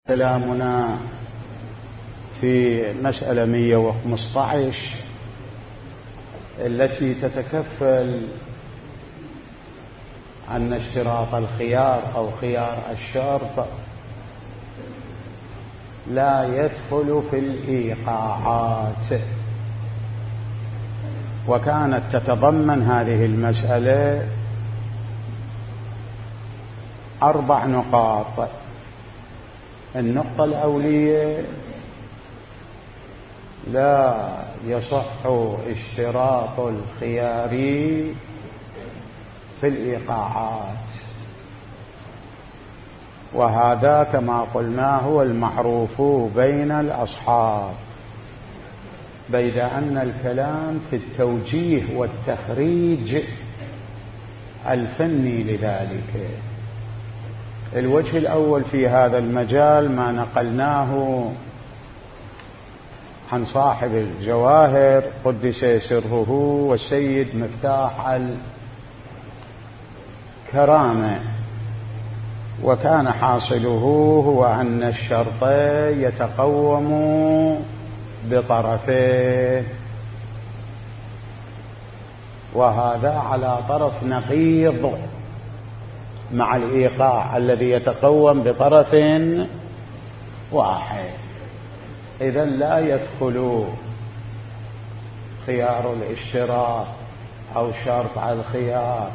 كلامنا في مسألة 115 التي تتكفل عن اشتراط الخيار أو خيار الشرط لا يدخل في الإيقاعات، وكانت تتضمن هذه المسألة 4 نقاط. النقطة الأولية: لا يصح اشتراط الخيار في الإيقاعات، وهذا كما قلنا هو المعروف بين الأصحاب، بيد أن الكلام في التوجيه والتخريج الفني لذلك. الوجه الأول في هذا المجال ما نقلناه عن صاحب الجواهر قدس سره والسيد مفتاح الكرامة، وكان حاصله هو أن الشرط يتقوم بطرفين، وهذا على طرف نقيض مع الإيقاع الذي يتقوم بطرف واحد. إذن لا يدخل خيار الاشتراط أو شرط الخيار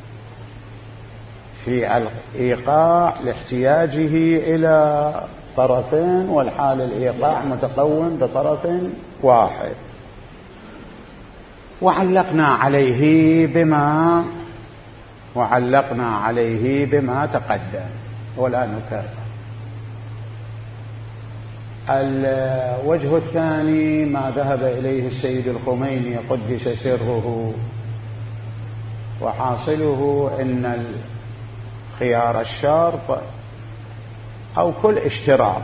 في الإيقاع لاحتياجه إلى طرفين، والحال الإيقاع متقوم بطرف واحد. وعلقنا عليه بما تقدم ولا نكرر. الوجه الثاني ما ذهب إليه السيد الخميني قدس سره، وحاصله إن خيار الشرط أو كل اشتراط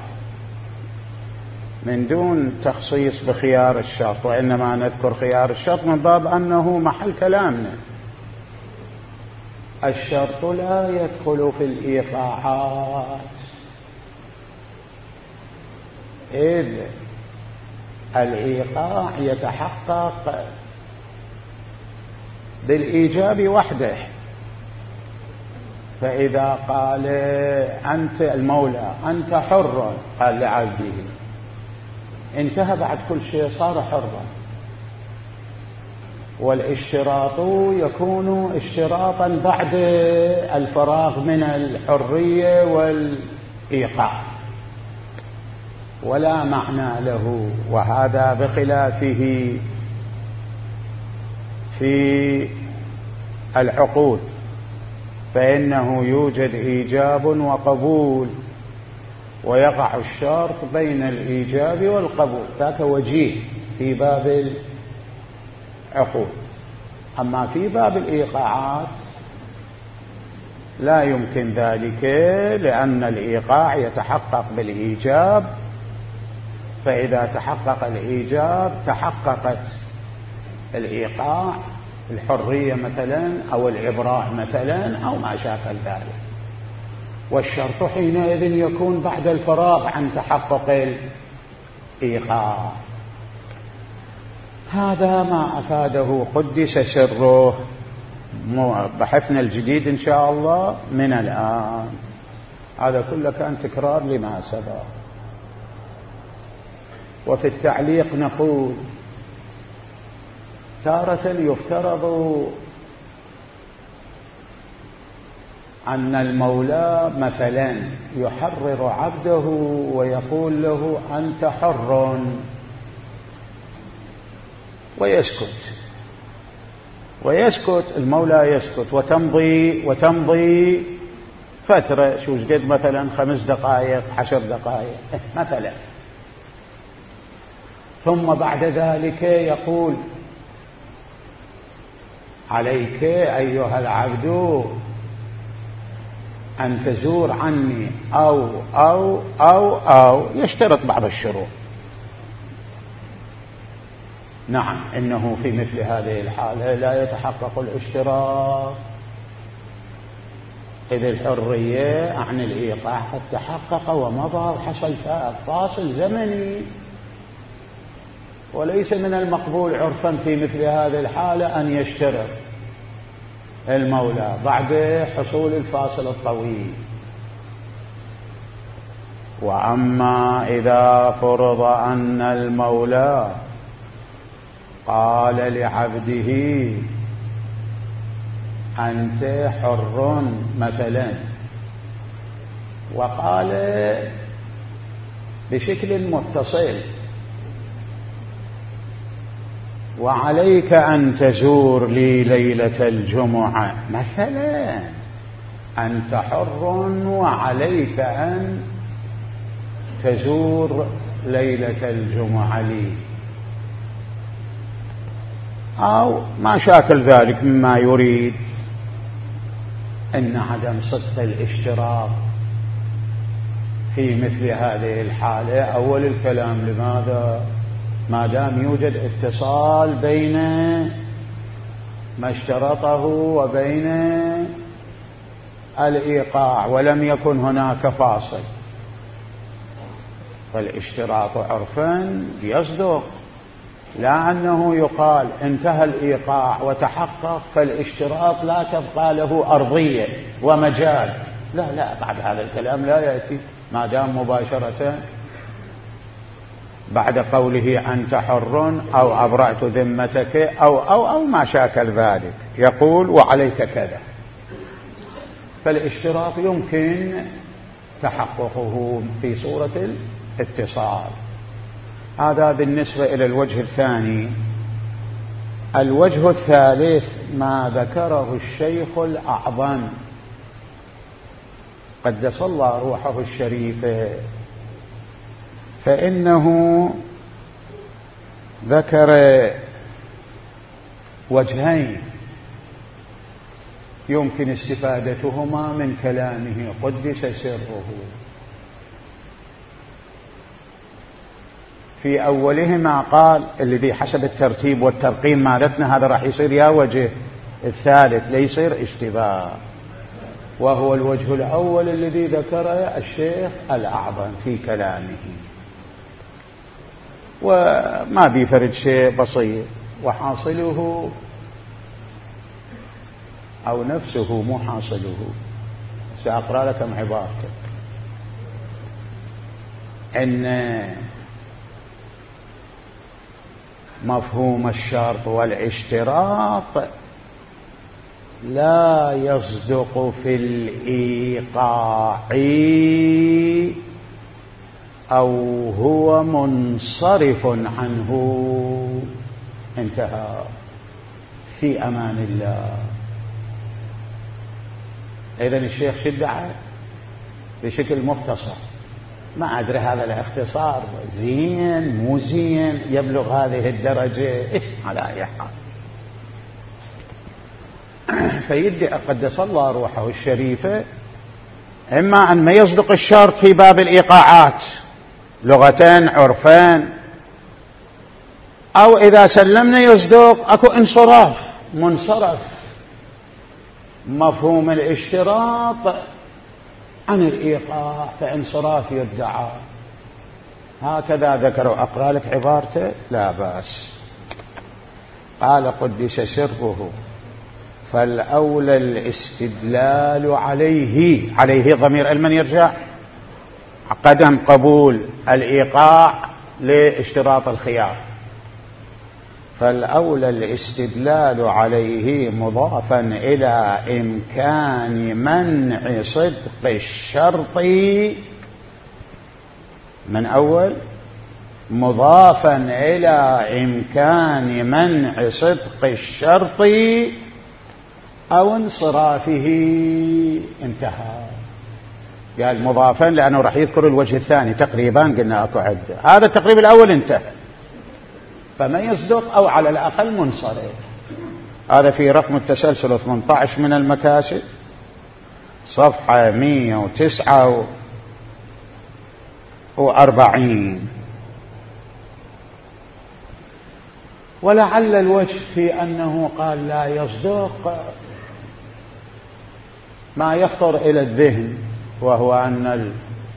من دون تخصيص بخيار الشرط، وإنما نذكر خيار الشرط من باب أنه محل كلامنا. الشرط لا يدخل في الإيقاعات، إذ الإيقاع يتحقق بالإيجاب وحده. فإذا قال أنت المولى أنت حر، قال لعبده، انتهى بعد كل شيء صار حرا. والاشتراط يكون اشتراطا بعد الفراغ من الحرية والإيقاع، ولا معنى له. وهذا بخلافه في العقود، فإنه يوجد إيجاب وقبول، ويقع الشرط بين الإيجاب والقبول، ذاك وجيه في باب العقود. أما في باب الإيقاعات لا يمكن ذلك، لأن الإيقاع يتحقق بالإيجاب، فإذا تحقق الإيجاب تحققت الإيقاع، الحرية مثلا أو الإبراء مثلا أو ما شاكل ذلك. والشرط حينئذ يكون بعد الفراغ عن تحقق الإيقاع. هذا ما أفاده قدس سره بحثنا الجديد إن شاء الله من الآن. هذا كله كان تكرار لما سبق. وفي التعليق نقول: تارة يفترض أن المولى مثلا يحرر عبده ويقول له أنت حر، ويسكت المولى يسكت، وتمضي فترة، شو قد مثلا 5 دقائق 10 دقائق مثلا، ثم بعد ذلك يقول: عليك أيها العبد أن تزور عني أو يشترط بعض الشروط. نعم، إنه في مثل هذه الحالة لا يتحقق الاشتراط، إذ الحرية عن الإيقاع قد تحقق ومضى وحصل فاصل زمني، وليس من المقبول عرفا في مثل هذه الحالة أن يشترط المولى بعد حصول الفاصل الطويل. وأما إذا فرض أن المولى قال لعبده أنت حر مثلا، وقال بشكل متصل وعليك أن تزور لي ليلة الجمعة مثلا، أنت حر وعليك أن تزور ليلة الجمعة لي، أو ما شاكل ذلك مما يريد أن عدم صدق الاشتراط في مثل هذه الحالة أول الكلام. لماذا؟ ما دام يوجد اتصال بين ما اشترطه وبين الإيقاع ولم يكن هناك فاصل، فالاشتراط عرفا يصدق، لا أنه يقال انتهى الإيقاع وتحقق فالاشتراط لا تبقى له أرضية ومجال، لا بعد هذا الكلام لا يأتي ما دام مباشرة بعد قوله أنت حر أو أبرأت ذمتك أو ما شاكل ذلك، يقول وعليك كذا، فالاشتراط يمكن تحققه في صورة الاتصال. هذا بالنسبة إلى الوجه الثاني. الوجه الثالث ما ذكره الشيخ الأعظم قدس الله روحه الشريفة، فإنه ذكر وجهين يمكن استفادتهما من كلامه قدس سره. في أولهما قال الذي حسب الترتيب والترقيم مالتنا هذا راح يصير يا وجه الثالث ليصير اشتباه، وهو الوجه الأول الذي ذكره الشيخ الأعظم في كلامه، وما بيفرد شيء بسيط، وحاصله أو نفسه مو حاصله. سأقرأ لكم عبارته. إن مفهوم الشرط والاشتراط لا يصدق في الإيقاع أو هو منصرف عنه، انتهى، في أمان الله. إذن الشيخ شدعه بشكل مختصر، ما أدري هذا الاختصار زين مو زين يبلغ هذه الدرجة على أي حال. فيدعي قدس الله روحه الشريفة إما أن ما يصدق الشرط في باب الإيقاعات لغتين عرفان، أو إذا سلمنا يصدق أكو انصراف منصرف مفهوم الاشتراط عن الإيقاع فانصراف يدعى. هكذا ذكروا. أقرأ لك عبارته لا بأس. قال قدس سره فالأولى الاستدلال عليه ضمير المن يرجع قدم قبول الإيقاع لاشتراط الخيار، فالأولى الاستدلال عليه مضافا إلى إمكان منع صدق الشرط من أول، مضافا إلى إمكان منع صدق الشرط أو انصرافه، انتهى. قال مضافا لأنه راح يذكر الوجه الثاني تقريبا، قلنا أكو عدة، هذا التقريب الأول انتهى، فما يصدق أو على الأقل منصرف. هذا في رقم التسلسل 18 من المكاسب صفحة 149. ولعل الوجه في أنه قال لا يصدق ما يخطر إلى الذهن، وهو أن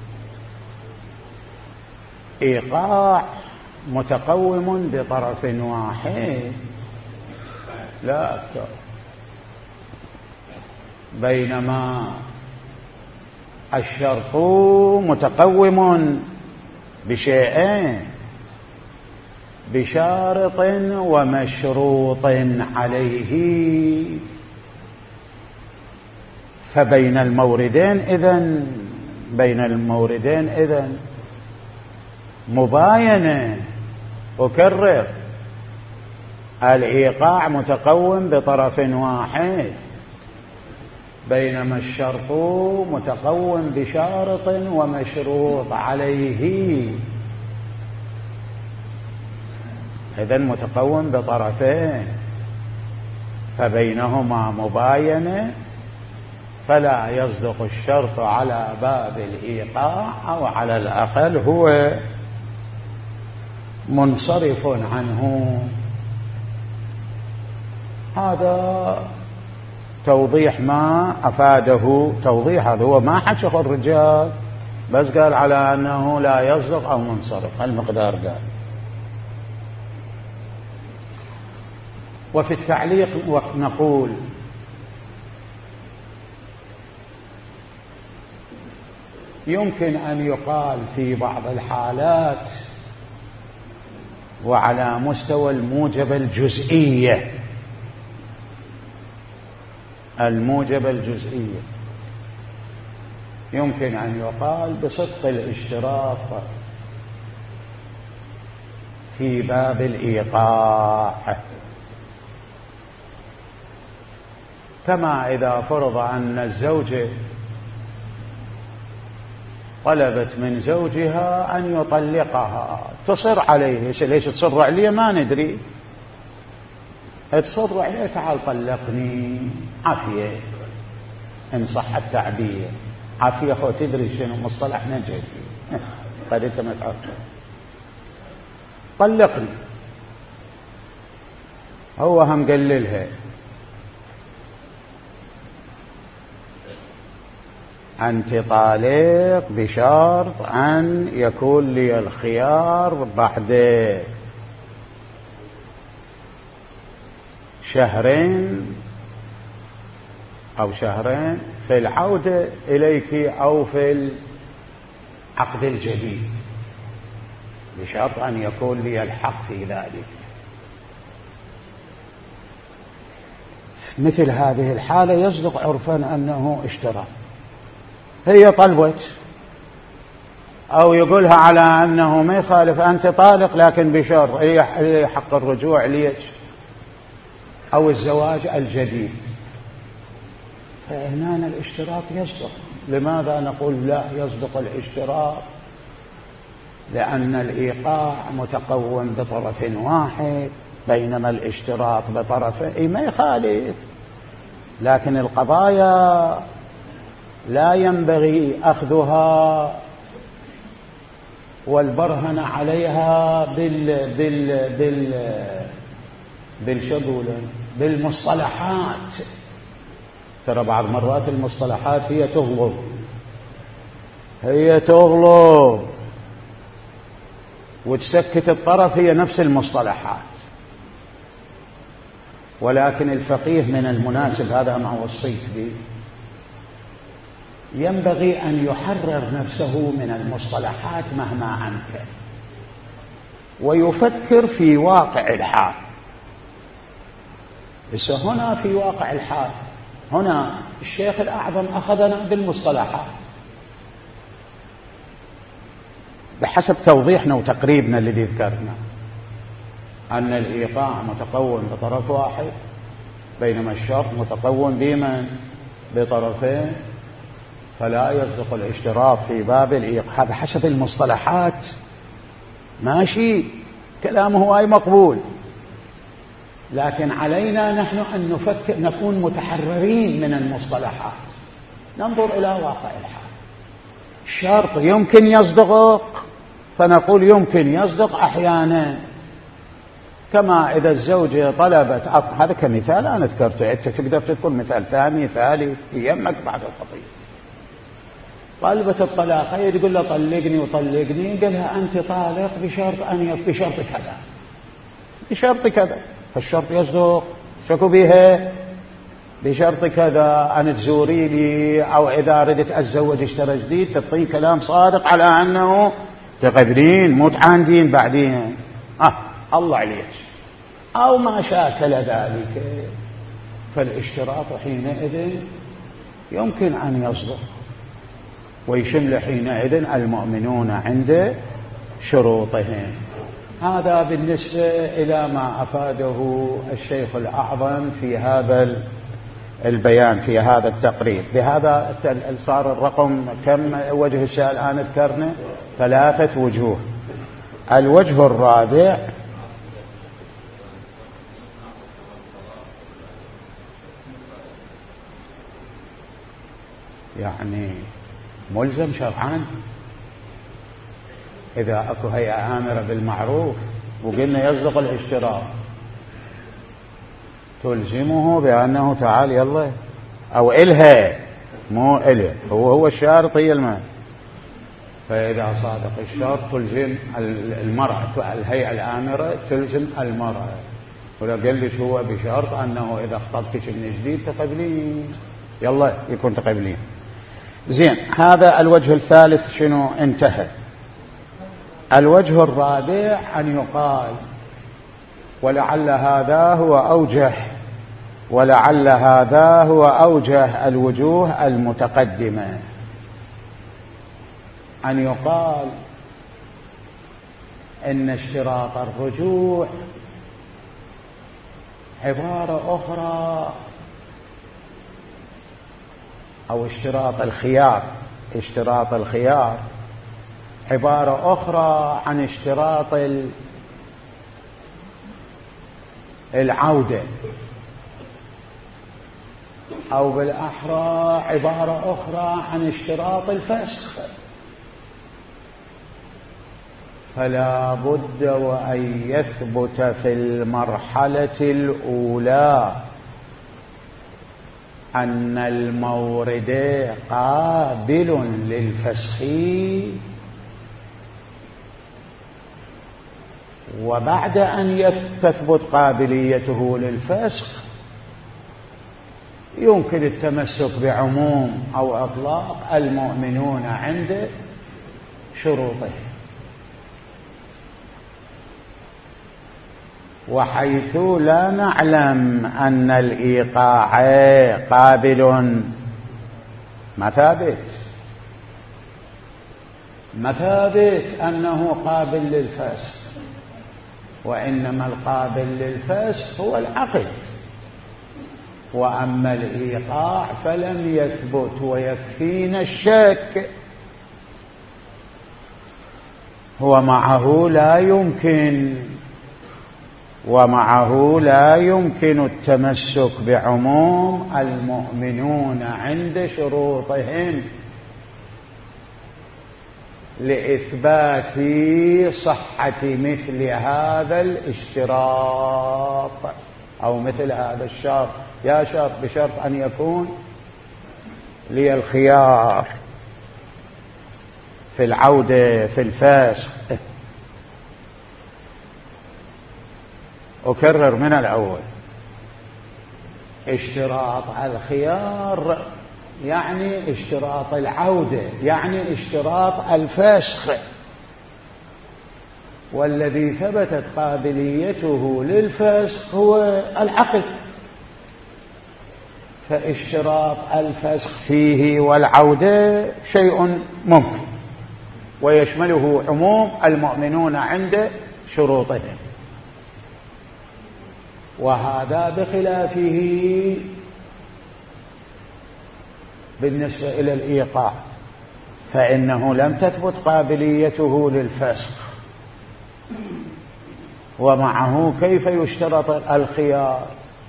الإيقاع متقوم بطرف واحد لا أكثر، بينما الشرط متقوم بشيئين، بشارط ومشروط عليه. فبين الموردين إذن مباينة. أكرر، الإيقاع متقوم بطرف واحد، بينما الشرط متقوم بشارط ومشروط عليه. إذن متقوم بطرفين، فبينهما مباينة، فلا يصدق الشرط على باب الإيقاع، أو على الأقل هو منصرف عنه. هذا توضيح ما أفاده توضيح. هذا هو ما حشخ الرجال، بس قال على أنه لا يصدق أو منصرف، المقدار قال. وفي التعليق نقول: يمكن أن يقال في بعض الحالات وعلى مستوى الموجب الجزئية، يمكن أن يقال بصدق الاشتراط في باب الإيقاع، كما إذا فرض أن الزوجة طلبت من زوجها أن يطلقها، تصر عليه. ليش تصر عليه؟ ما ندري. تصر عليه: تعال طلقني، عافية، إن صح التعبير. عافية هو تدري شنو مصطلح نجي فيه، قد أنت ما تعرف. طلقني، هو هم قللها: أنت طالق بشرط أن يكون لي الخيار بعد 2 أو 2 في العودة إليك أو في العقد الجديد، بشرط أن يكون لي الحق في ذلك. مثل هذه الحالة يصدق عرفا أنه اشترى. هي طلبت، أو يقولها على أنه ما يخالف، أنت طالق لكن بشرط لي حق الرجوع ليش أو الزواج الجديد، فهنا الاشتراط يصدق. لماذا نقول لا يصدق الاشتراط؟ لأن الإيقاع متقوم بطرف واحد، بينما الاشتراط بطرفين. ما يخالف، لكن القضايا لا ينبغي أخذها والبرهن عليها بالمصطلحات. ترى بعض مرات المصطلحات هي تغلب وتسكت الطرف، هي نفس المصطلحات. ولكن الفقيه من المناسب، هذا ما وصيت به، ينبغي أن يحرر نفسه من المصطلحات مهما أمكن، ويفكر في واقع الحال. بس هنا في واقع الحال، هنا الشيخ الأعظم أخذنا بالمصطلحات بحسب توضيحنا وتقريبنا الذي ذكرنا، أن الإيقاع متقوم بطرف واحد، بينما الشرط متقوم بطرفين، فلا يصدق الاشتراط في باب الإيقاع. هذا حسب المصطلحات، ماشي، كلامه أي مقبول، لكن علينا نحن أن نكون متحررين من المصطلحات، ننظر إلى واقع الحال. الشرط يمكن يصدق، فنقول يمكن يصدق أحيانا، كما إذا الزوجة طلبت هذا كمثال أنا ذكرته، أنت تقدر تذكر مثال ثاني ثالث يمك بعد القضية. طالبة الطلاق هي تقول له طلقني وطلقني، قال لها أنت طالق بشرط كذا بشرط كذا، فالشرط يصدق شكو بها بشرط كذا، أن تزوري لي أو إذا ردت أتزوج اشترى جديد، تعطيه كلام صادق على أنه تقبلين مو تعاندين بعدين الله عليك، أو ما شاكل ذلك، فالاشتراط حينئذ يمكن أن يصدق ويشمل حينئذ المؤمنون عند شروطهم. هذا بالنسبة إلى ما أفاده الشيخ الأعظم في هذا البيان في هذا التقرير. بهذا صار الرقم كم وجه السؤال الآن ذكرنا 3 وجوه. الوجه الرابع يعني ملزم شرعا، إذا أكو هيئة آمرة بالمعروف وقلنا يصدق الاشتراط تلزمه بأنه تعال يلا، أو إلها مو إله، هو الشارط هي المال. فإذا صادق الشرط تلزم المرأة، الهيئة الآمرة تلزم المرأة، ولا قال لي هو بشرط أنه إذا خطبتك من جديد تقبلين يلا يكون تقبلين. زين، هذا الوجه الثالث شنو انتهى. الوجه الرابع أن يقال، ولعل هذا هو أوجه الوجوه المتقدمة، أن يقال إن اشتراط الرجوع عبارة أخرى، أو اشتراط الخيار عبارة أخرى عن اشتراط العودة، أو بالأحرى عبارة أخرى عن اشتراط الفسخ. فلا بد وأن يثبت في المرحلة الأولى أن المورد قابل للفسخ، وبعد أن تثبت قابليته للفسخ يمكن التمسك بعموم أو إطلاق المؤمنون عند شروطه. وحيث لا نعلم أن الإيقاع قابل، ما ثابت أنه قابل للفسخ، وإنما القابل للفسخ هو العقد، وأما الإيقاع فلم يثبت، ويكفينا الشك. ومعه لا يمكن التمسك بعموم المؤمنون عند شروطهم لإثبات صحة مثل هذا الاشتراط أو مثل هذا الشرط. يا شرط بشرط أن يكون لي الخيار في العودة في الفسخ. أكرر من الأول، اشتراط الخيار يعني اشتراط العودة، يعني اشتراط الفسخ، والذي ثبتت قابليته للفسخ هو العقد، فاشتراط الفسخ فيه والعودة شيء ممكن، ويشمله عموم المؤمنون عند شروطهم. وهذا بخلافه بالنسبة إلى الإيقاع، فإنه لم تثبت قابليته للفسخ، ومعه كيف يشترط الخيار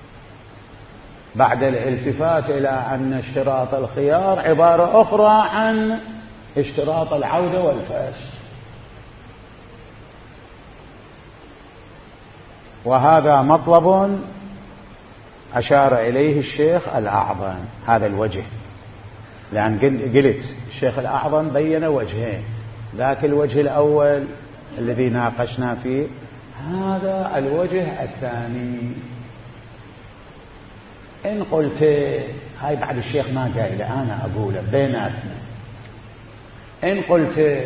بعد الالتفات إلى أن اشتراط الخيار عبارة أخرى عن اشتراط العودة والفسخ. وهذا مطلب أشار إليه الشيخ الأعظم، هذا الوجه، لأن قلت الشيخ الأعظم بين وجهين، ذاك الوجه الأول الذي ناقشنا فيه، هذا الوجه الثاني. إن قلت هاي بعد الشيخ ما قايل، أنا أقوله بيناتنا، إن قلت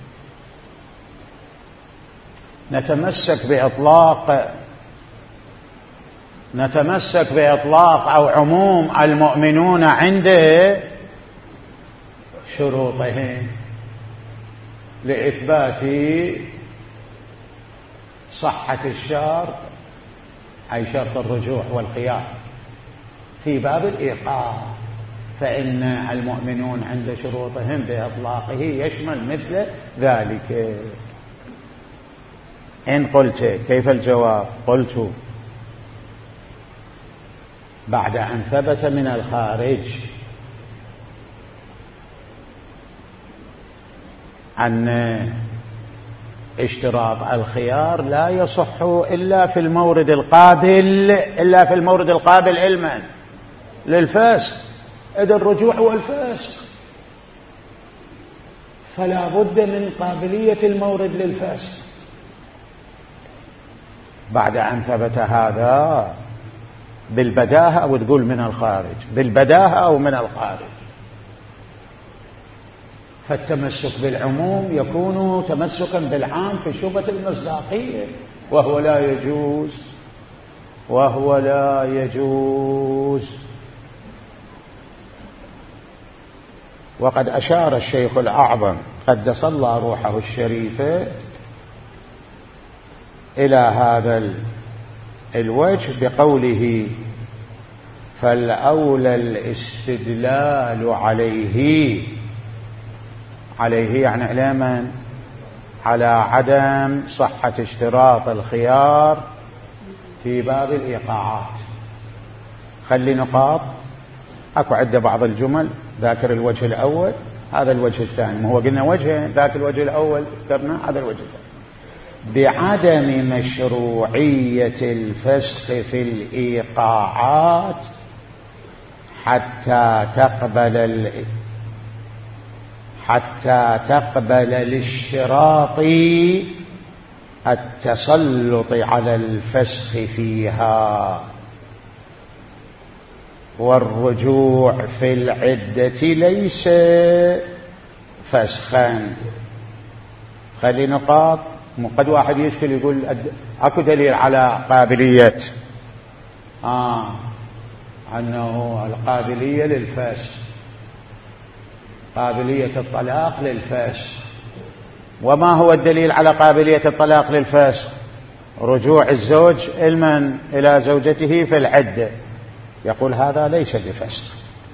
نتمسك بإطلاق أو عموم المؤمنون عنده شروطهم لإثبات صحة الشرط، أي شرط الرجوع والخيار في باب الإيقاع، فإن المؤمنون عند شروطهم بإطلاقه يشمل مثل ذلك. إن قلت كيف الجواب؟ قلت بعد أن ثبت من الخارج أن اشتراط الخيار لا يصح إلا في المورد القابل علما للفاسق، إذ الرجوع والفاسق، فلا بد من قابلية المورد للفاسق. بعد أن ثبت هذا بالبداهة، أو تقول من الخارج، بالبداهة أو من الخارج، فالتمسك بالعموم يكون تمسكا بالعام في شبهة المصداقية، وهو لا يجوز. وقد أشار الشيخ الأعظم قدس الله روحه الشريفة إلى هذا الوجه بقوله: فالأولى الاستدلال عليه يعني علما على عدم صحة اشتراط الخيار في باب الإيقاعات. خلي نقاط، أكو عدة بعض الجمل، ذاكر الوجه الأول، هذا الوجه الثاني، ما هو قلنا وجه، ذاك الوجه الأول ذكرنا، هذا الوجه الثاني. بعدم مشروعية الفسخ في الإيقاعات حتى تقبل الاشتراط التسلط على الفسخ فيها، والرجوع في العدة ليس فسخا. خلي نقاط، قد واحد يشكل يقول اكو دليل على قابلية أنه القابلية للفسخ، قابلية الطلاق للفسخ. وما هو الدليل على قابلية الطلاق للفسخ؟ رجوع الزوج إلى زوجته في العدة. يقول هذا ليس بفسخ،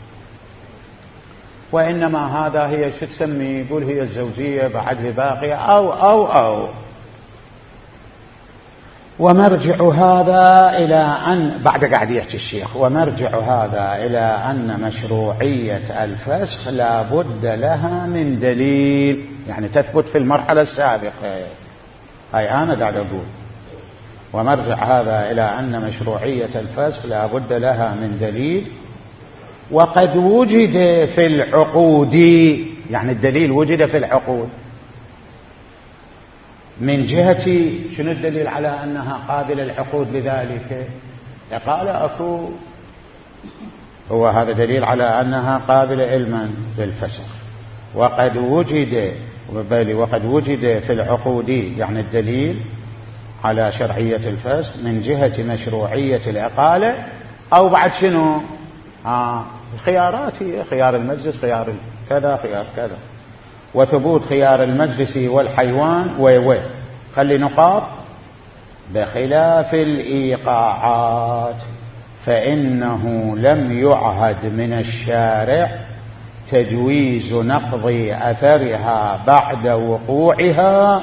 وإنما هذا هي شو تسمي، يقول هي الزوجية بعدها باقية أو ومرجع هذا إلى أن، بعد قاعد يحكي الشيخ، ومرجع هذا إلى أن مشروعية الفسخ لا بد لها من دليل، يعني تثبت في المرحلة السابقة. هاي أنا قاعد أقول، ومرجع هذا إلى أن مشروعية الفسخ لا بد لها من دليل، وقد وجد في العقود، يعني الدليل وجد في العقود. من جهة شنو الدليل على أنها قابلة العقود لذلك؟ قال أكو، هو هذا دليل على أنها قابلة علما للفسخ. وقد وجد في العقود، يعني الدليل على شرعية الفسخ من جهة مشروعية الإقالة، أو بعد شنو؟ الخيارات، خيار المجلس، خيار كذا، خيار كذا، وثبوت خيار المجلس والحيوان خلي نقاط. بخلاف الإيقاعات فإنه لم يعهد من الشارع تجويز نقض أثرها بعد وقوعها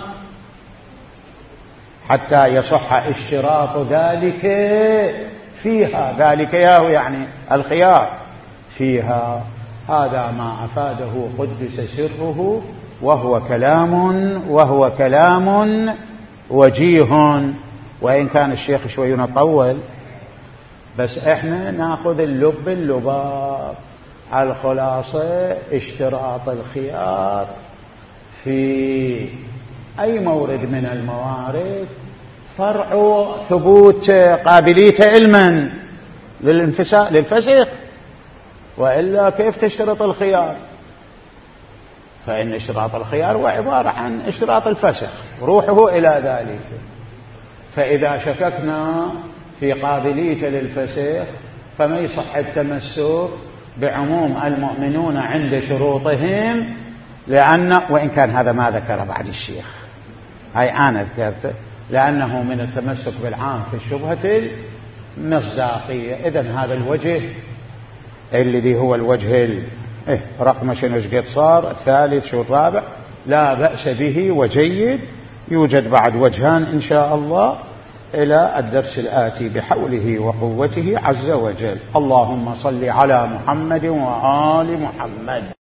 حتى يصح اشتراط ذلك فيها، ذلك يعني الخيار فيها. هذا ما أفاده قدس سره، وهو كلام وجيه وإن كان الشيخ شوي نطول، بس إحنا ناخذ اللباب. الخلاصة اشتراط الخيار في أي مورد من الموارد فرع ثبوت قابلية علما للفسخ، وإلا كيف تشترط الخيار؟ فإن اشتراط الخيار هو عبارة عن اشتراط الفسخ، روحه إلى ذلك. فإذا شككنا في قابلية للفسخ فما يصح التمسك بعموم المؤمنون عند شروطهم، وإن كان هذا ما ذكر بعد الشيخ، هاي أنا ذكرته، لأنه من التمسك بالعام في الشبهة المصداقية. إذن هذا الوجه الذي هو الوجه رقم شنو قد صار الثالث شو الرابع، لا بأس به وجيد. يوجد بعد وجهان إن شاء الله إلى الدرس الآتي بحوله وقوته عز وجل. اللهم صل على محمد وآل محمد.